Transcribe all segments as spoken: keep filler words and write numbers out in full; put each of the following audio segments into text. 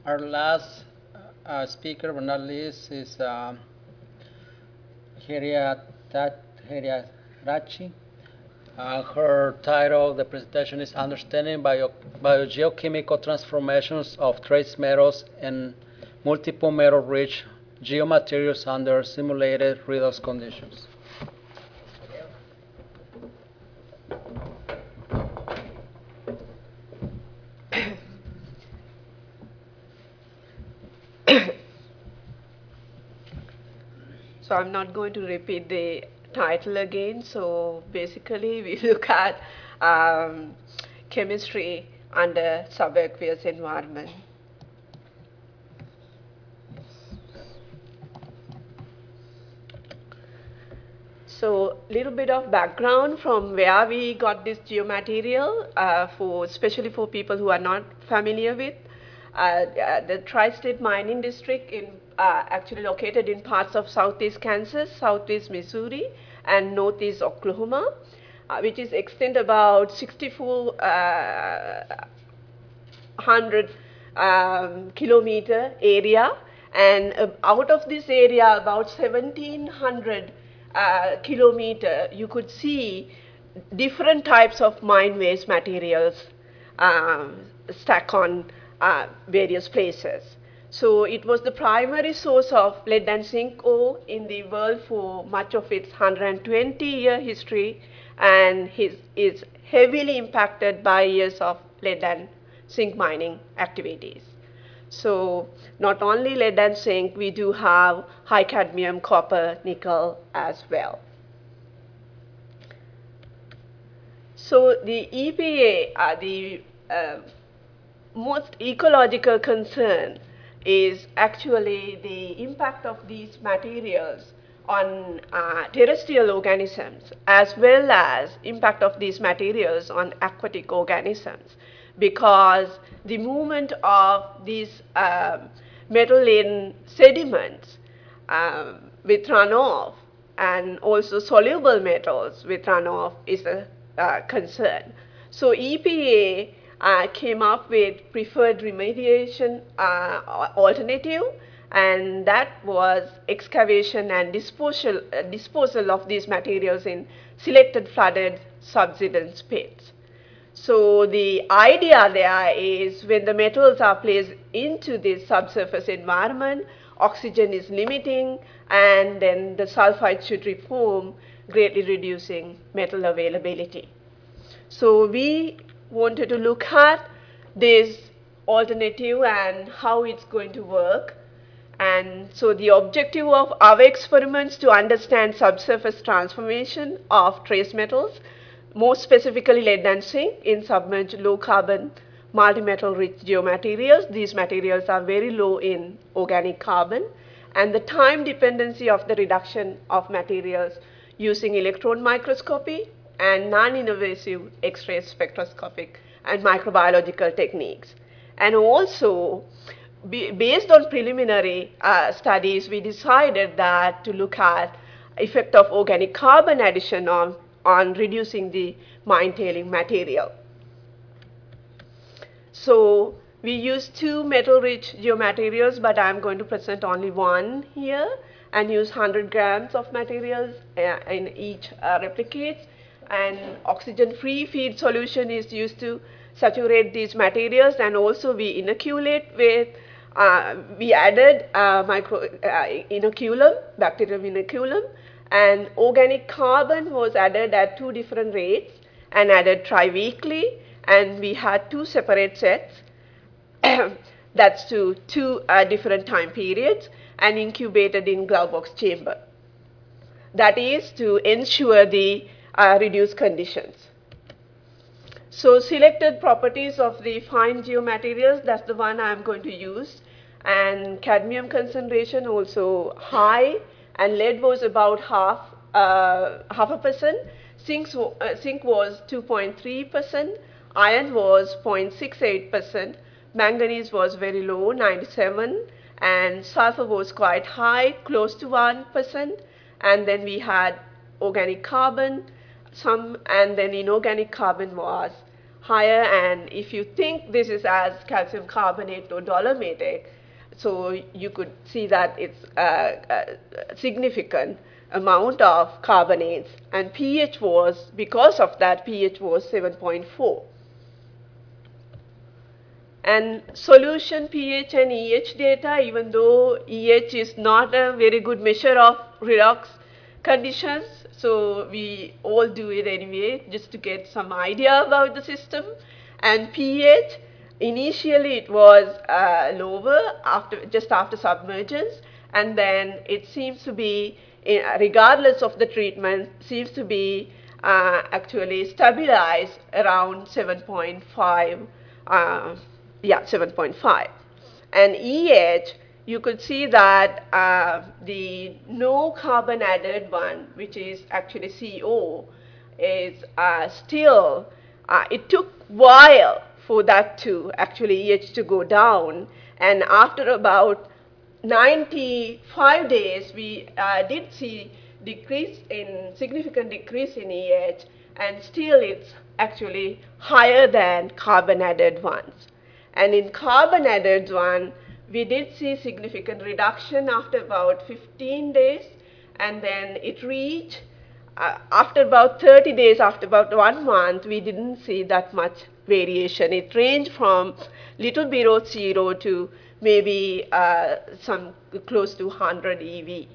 Our last uh, speaker, but not least, is um, Hiriarachi. Uh, her title, the presentation is Understanding Bio Biogeochemical Transformations of Trace Metals and Multiple Metal-Rich Geomaterials under Simulated Redox Conditions. So I'm not going to repeat the title again. So basically, we look at um, chemistry under subaqueous environment. So little bit of background from where we got this geomaterial, uh, for especially for people who are not familiar with. Uh, uh, the Tri-State Mining District in uh, actually located in parts of southeast Kansas, southeast Missouri, and northeast Oklahoma, uh, which is extend about sixty-four uh, hundred um, kilometer area, and uh, out of this area about seventeen hundred uh, kilometer you could see different types of mine waste materials um, stack on uh, various places. So it was the primary source of lead and zinc ore in the world for much of its one hundred twenty year history, and his, is heavily impacted by years of lead and zinc mining activities. So not only lead and zinc, we do have high cadmium, copper, nickel as well. So the E P A, uh, the uh, most ecological concern is actually the impact of these materials on uh, terrestrial organisms, as well as impact of these materials on aquatic organisms, because the movement of these um, metal in sediments um, with runoff and also soluble metals with runoff is a uh, concern. So E P A uh, came up with preferred remediation uh, alternative, and that was excavation and disposal, uh, disposal of these materials in selected flooded subsidence pits. So the idea there is when the metals are placed into this subsurface environment, oxygen is limiting, and then the sulfide should reform, greatly reducing metal availability. So we wanted to look at this alternative and how it's going to work. And so the objective of our experiments to understand subsurface transformation of trace metals, more specifically lead and zinc in submerged low carbon multi-metal rich geomaterials. These materials are very low in organic carbon, and the time dependency of the reduction of materials using electron microscopy and non-invasive X-ray spectroscopic and microbiological techniques. And also, be, based on preliminary uh, studies, we decided that to look at effect of organic carbon addition on, on reducing the mine tailing material. So we use two metal-rich geomaterials, but I'm going to present only one here and use one hundred grams of materials uh, in each uh, replicates. And oxygen-free feed solution is used to saturate these materials, and also we inoculate with, uh, we added uh, micro uh, inoculum, bacterial inoculum, and organic carbon was added at two different rates and added tri-weekly, and we had two separate sets. That's to two uh, different time periods and incubated in glove box chamber. That is to ensure the uh, reduced conditions. So selected properties of the fine geomaterials, that's the one I'm going to use. And cadmium concentration also high, and lead was about half, uh, half a percent. Zinc, uh, zinc was two point three percent. Iron was zero point six eight percent. Manganese was very low, ninety-seven. And sulfur was quite high, close to one percent. And then we had organic carbon, some, and then inorganic carbon was higher. And if you think this is as calcium carbonate or dolomitic, so you could see that it's a, a significant amount of carbonates. And pH was, because of that, pH was seven point four. And solution pH and E H data, even though E H is not a very good measure of redox conditions, so we all do it anyway just to get some idea about the system. And pH, initially it was uh, lower after, just after submergence, and then it seems to be, regardless of the treatment, seems to be uh, actually stabilized around seven point five. Uh, Yeah, seven point five. And E H, you could see that uh, the no carbon added one, which is actually C O, is uh, still, uh, it took a while for that to actually E H to go down. And after about ninety-five days, we uh, did see decrease in, significant decrease in E H, and still it's actually higher than carbon added ones. And in carbon added one, we did see significant reduction after about fifteen days, and then it reached, uh, after about thirty days, after about one month, we didn't see that much variation. It ranged from little below zero to maybe uh, some close to one hundred E V.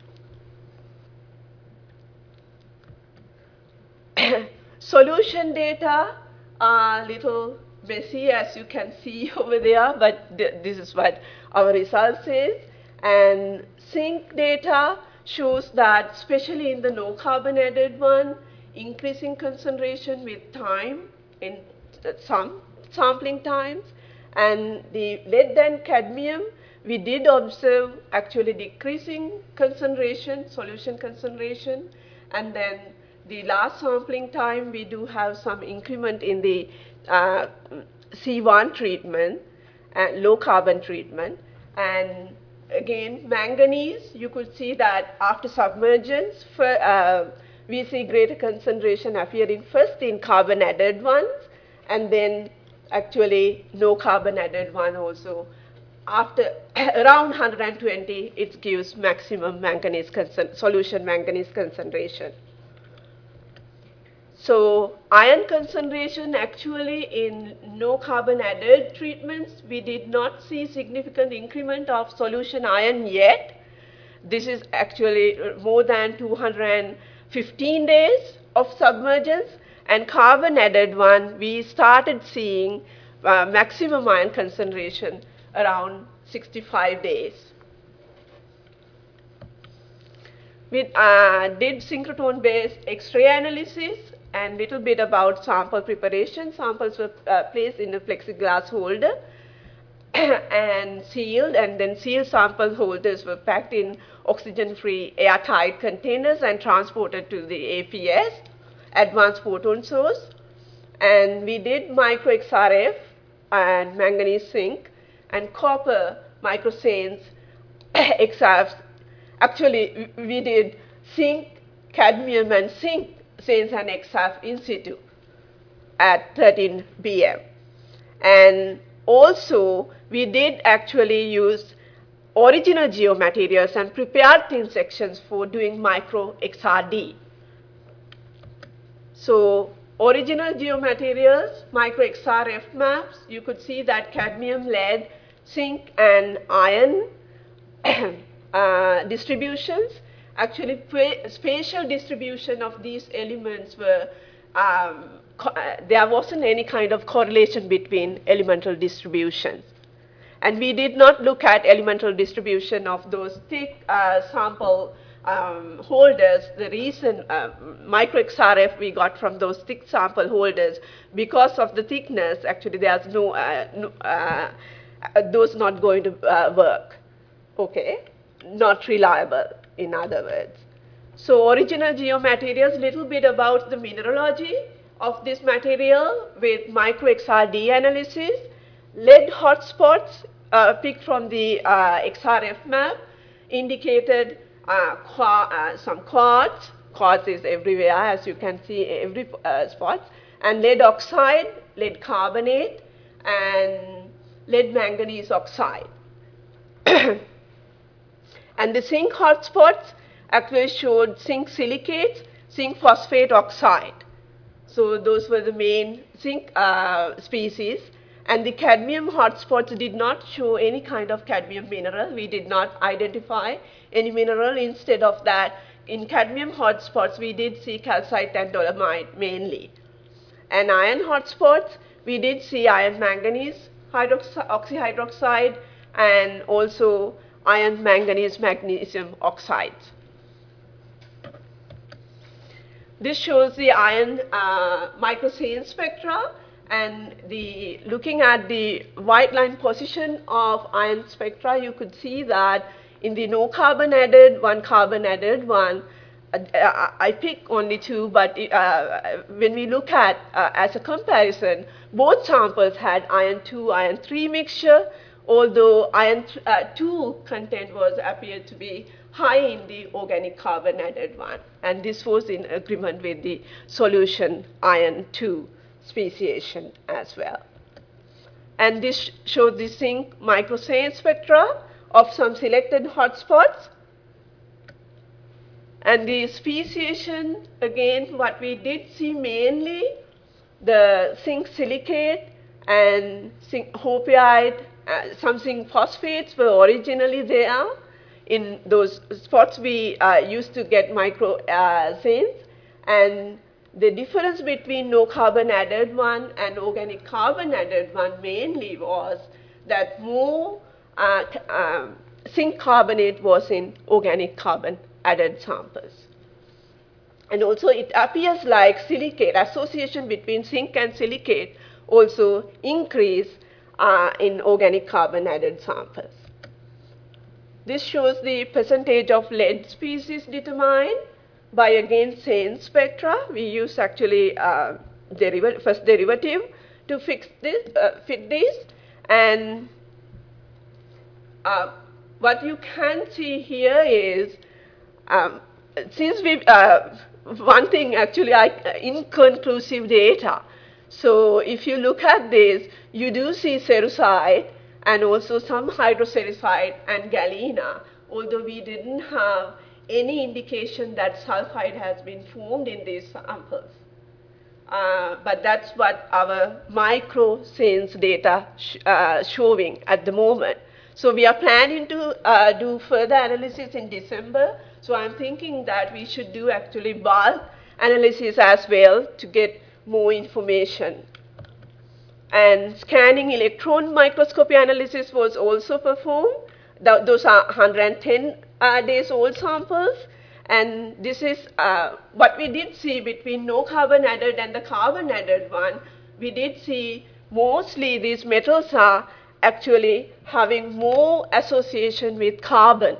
Solution data are little messy, as you can see over there, but th this is what our result says. And sink data shows that, especially in the no carbon added one, increasing concentration with time in some sampling times. And the lead and cadmium, we did observe actually decreasing concentration, solution concentration, and then the last sampling time, we do have some increment in the uh, C one treatment, uh, low carbon treatment. And again, manganese, you could see that after submergence, for, uh, we see greater concentration appearing first in carbon added ones, and then actually no carbon added one also. After around one hundred twenty, it gives maximum manganese solution manganese concentration. So iron concentration, actually in no carbon added treatments, we did not see significant increment of solution iron yet. This is actually more than two hundred fifteen days of submergence. And carbon added one, we started seeing uh, maximum iron concentration around sixty-five days. We uh, did synchrotron-based X-ray analysis and little bit about sample preparation. Samples were uh, placed in a plexiglass holder and sealed, and then sealed sample holders were packed in oxygen-free airtight containers and transported to the A P S, Advanced Photon Source. And we did micro X R F and manganese zinc and copper microsanes X R Fs. Actually, we did zinc, cadmium, and zinc sanes and X R F in situ at thirteen B M. And also, we did actually use original geomaterials and prepared thin sections for doing micro X R D. So, original geomaterials, micro X R F maps, you could see that cadmium, lead, zinc, and iron uh, distributions. Actually, spatial distribution of these elements were, um, uh, there wasn't any kind of correlation between elemental distributions. And we did not look at elemental distribution of those thick uh, sample um, holders. The reason uh, micro X R F we got from those thick sample holders, because of the thickness, actually there's no, uh, no uh, those not going to uh, work, okay? Not reliable, in other words. So original geomaterials, little bit about the mineralogy of this material with micro X R D analysis. Lead hotspots uh, picked from the uh, X R F map indicated uh, qua uh, some quartz. Quartz is everywhere, as you can see, every uh, spot. and lead oxide, lead carbonate, and lead manganese oxide. And the zinc hotspots actually showed zinc silicates, zinc phosphate oxide. So those were the main zinc uh, species. And the cadmium hotspots did not show any kind of cadmium mineral. We did not identify any mineral. Instead of that, in cadmium hotspots, we did see calcite and dolomite mainly. And iron hotspots, we did see iron manganese hydroxi oxyhydroxide and also iron manganese magnesium oxides. This shows the iron uh, microcene spectra, and the, looking at the white line position of iron spectra, you could see that in the no carbon added, one carbon added one, uh, I pick only two, but uh, when we look at uh, as a comparison, both samples had iron two, iron three mixture, although iron uh, two content was appeared to be high in the organic carbon added one. And this was in agreement with the solution iron two speciation as well. And this showed the zinc microcene spectra of some selected hotspots. And the speciation, again, what we did see mainly, the zinc silicate and zinc hopeite, uh, some zinc phosphates were originally there. In those spots, we uh, used to get micro uh, scenes, and the difference between no carbon added one and organic carbon added one mainly was that more uh, um, zinc carbonate was in organic carbon added samples. And also it appears like silicate, association between zinc and silicate also increase uh, in organic carbon added samples. This shows the percentage of lead species determined by, again, same spectra. We use actually uh, deriva first derivative to fix this, uh, fit this. And uh, what you can see here is, um, since we, uh, one thing actually, I, uh, inconclusive data. So if you look at this, you do see cerussite and also some hydrocerussite and galena, although we didn't have any indication that sulfide has been formed in these samples. Uh, but that's what our microscenes data sh uh, showing at the moment. So we are planning to uh, do further analysis in December. So I'm thinking that we should do actually bulk analysis as well to get more information. And scanning electron microscopy analysis was also performed. Th those are one hundred ten uh, days old samples. And this is uh, what we did see between no carbon added and the carbon added one. We did see mostly these metals are actually having more association with carbon.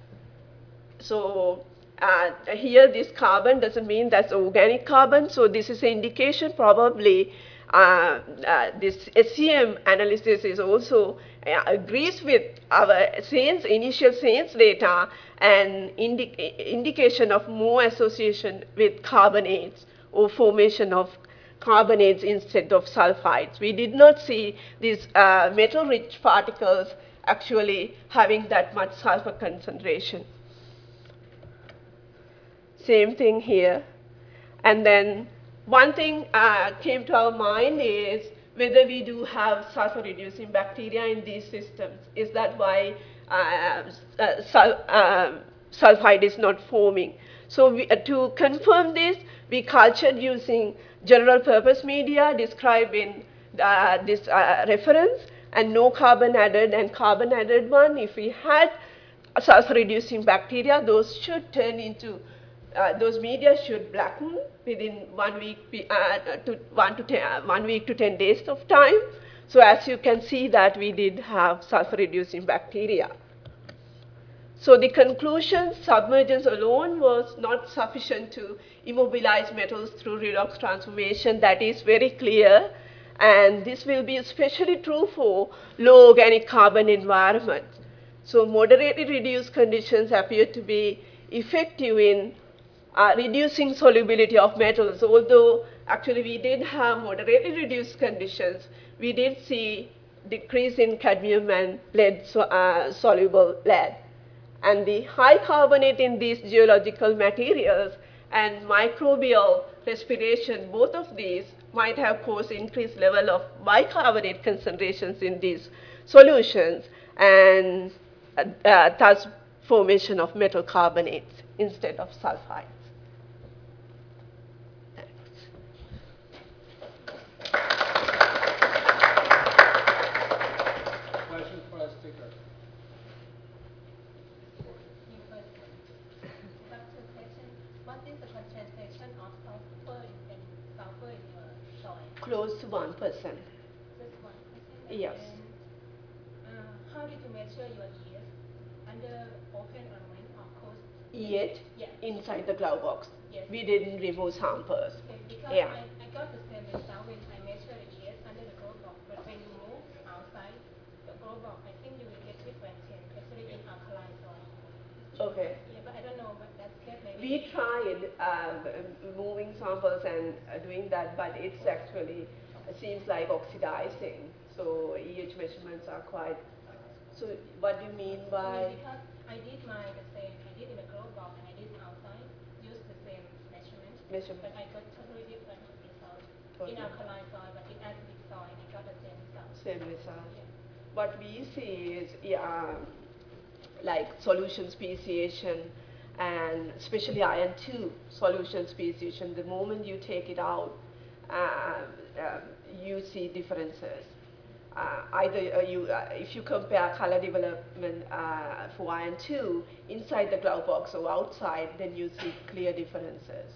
So uh, here this carbon doesn't mean that's organic carbon. So this is an indication probably Uh, uh, this S C M analysis is also uh, agrees with our science, initial science data and indi indication of more association with carbonates or formation of carbonates instead of sulfides. We did not see these uh, metal-rich particles actually having that much sulfur concentration. Same thing here. And then one thing uh, came to our mind is whether we do have sulfur-reducing bacteria in these systems. Is that why uh, uh, sul uh, sulfide is not forming? So we, uh, to confirm this, we cultured using general-purpose media described in uh, this uh, reference, and no carbon added and carbon added one. If we had sulfur-reducing bacteria, those should turn into Uh, those media should blacken within one week uh, to one to ten, uh, one week to ten days of time. So as you can see that we did have sulfur-reducing bacteria. So the conclusion, submergence alone was not sufficient to immobilize metals through redox transformation. That is very clear. And this will be especially true for low organic carbon environments. So moderately reduced conditions appear to be effective in Uh, reducing solubility of metals, although actually we did have moderately reduced conditions. We did see decrease in cadmium and lead so, uh, soluble lead. And the high carbonate in these geological materials and microbial respiration, both of these might have caused increased level of bicarbonate concentrations in these solutions, and uh, uh, thus formation of metal carbonates instead of sulfides. Thanks. Question for the speaker. Doctor question, what is the concentration of sulfur in, in sulfur in your soil? Close to one percent. Just one percent? Yes. And uh, how did you measure your years? Under open environment or closed? Yet, Yeah. inside the glove box. Yes. We didn't remove samples. Okay, because Yeah. I, I got the same result when I measured the years under the glow box, but when you move outside the glow box, I think you will get different change, especially in alkaline soil. Okay. Yeah, but I don't know, but that's good. Maybe. We tried um, moving samples and uh, doing that, but it's actually it seems like oxidizing. So E H measurements are quite. So what do you mean I by? mean, because I did mine the same. I did in the glow box and I did outside, used the same measurement. Measurement. But I got totally different result. Okay. In alkaline soil, but in acidic soil, I got the same result. Same result. Yeah. What we see is yeah, like solution speciation and especially iron two solution speciation. The moment you take it out, uh, uh, you see differences. Uh, either uh, you, uh, if you compare color development uh, for iron two inside the glove box or outside, then you see clear differences.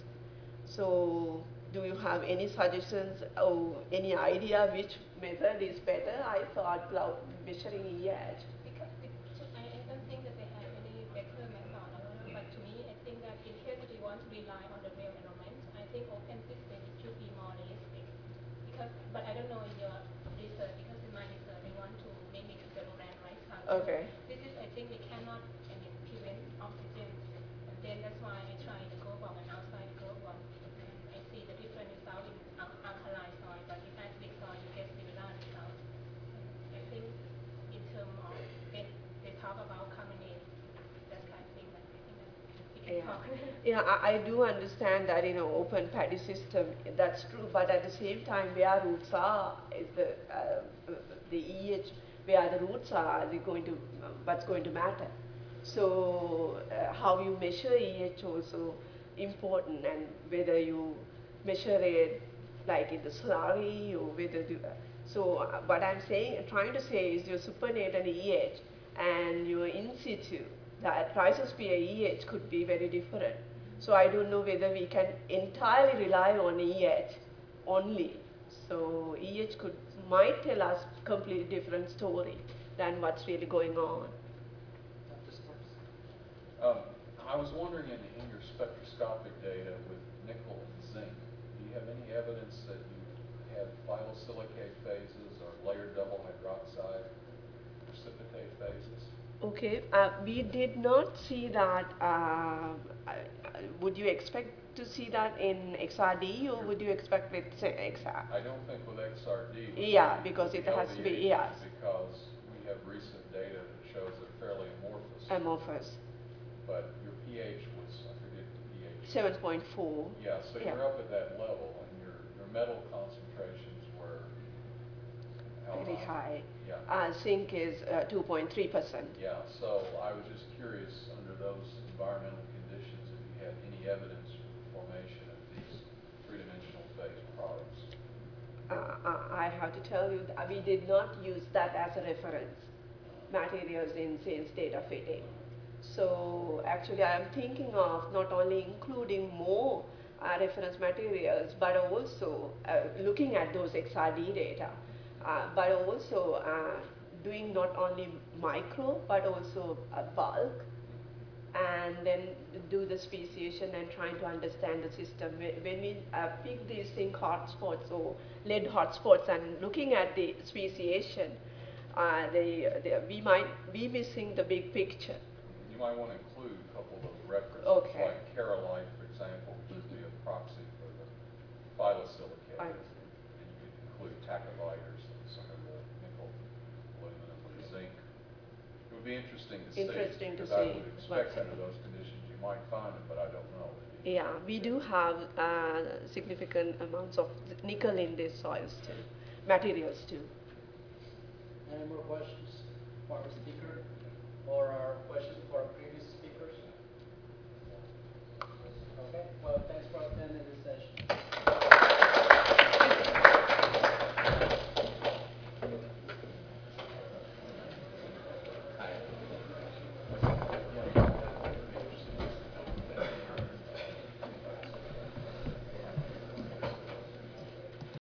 So do you have any suggestions or any idea which method is better? I thought glove measuring E H. Because I, I don't think that they have any better method, I don't know, but to me, I think that in case if you want to rely on the real environment, I think open system should be more realistic. Because, but I don't know in your research, because in my research, we want to mimic the land rice culture. Okay. This is, I think, we cannot, I mean, prevent oxygen. And then that's why I try the glow box and outside the glow box. And I see the different result in al alkaline soil, but in acidic soil, you get similar results. And I think in terms of, they, they talk about carbonate, that kind of thing, but I think that we can Yeah. talk. Yeah, I, I do understand that, you know, open paddy system, that's true, but at the same time, where roots are is the, uh, the E H, where the roots are, is going to, what's going to matter. So uh, how you measure E H also important, and whether you measure it like in the slurry or whether you, so uh, what I'm saying, trying to say is your supernatant E H and your in situ, that rhizosphere E H could be very different. So I don't know whether we can entirely rely on E H only. So E H could might tell us completely different story than what's really going on. Um, I was wondering in, in your spectroscopic data with nickel and zinc, do you have any evidence that you had phyllosilicate phases or layered double hydroxide precipitate phases? Okay, uh, we did not see that. Uh, uh, would you expect to see that in X R D, or would you expect with X R? I don't think with X R D. Yeah, because it has to be, yes. Because we have recent data that shows they're fairly amorphous. Amorphous. But your pH was, I forget the pH. seven point four. Yeah, so Yeah. you're up at that level, and your, your metal concentrations were how Very high. Yeah. Uh, zinc is uh, two point three percent. Yeah, so I was just curious, under those environmental conditions, if you had any evidence for the formation of these three-dimensional phase products. Uh, I have to tell you, that we did not use that as a reference materials in science data fitting. So actually I am thinking of not only including more uh, reference materials, but also uh, looking at those X R D data, uh, but also uh, doing not only micro, but also uh, bulk, and then do the speciation and trying to understand the system. When we uh, pick these zinc hotspots or lead hotspots and looking at the speciation, uh, they, they, we might be missing the big picture. You might want to include a couple of those references, Okay. like Carolite, for example, which would be a proxy for the phyllosilicate. I- And you could include tacolite or some sort of a nickel, aluminum, or zinc. It would be interesting to see. Interesting to because I see would what's expect under happening. those conditions you might find it, but I don't know. It'd be Yeah, we do interesting. have uh, significant amounts of nickel in these soils too, materials too. Any more questions for our speaker or our questions for our previous